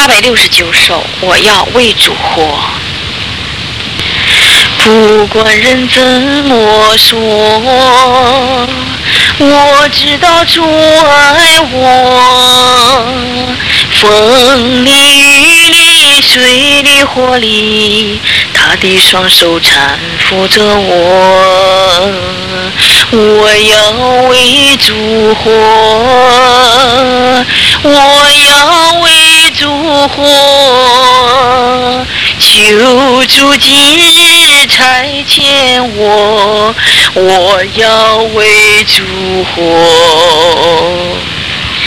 869首，我要为主活。不管人怎么说，我知道主爱我。风里雨里水里火里，他的双手搀扶着我。我要为主活，我要为主活，求主今日差遣我，我要为主活。